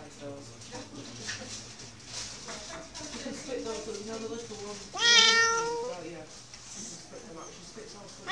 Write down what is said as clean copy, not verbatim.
potatoes. You can split those, you know, the little ones, you know, the little ones, well, yeah. You can split them out. She splits those.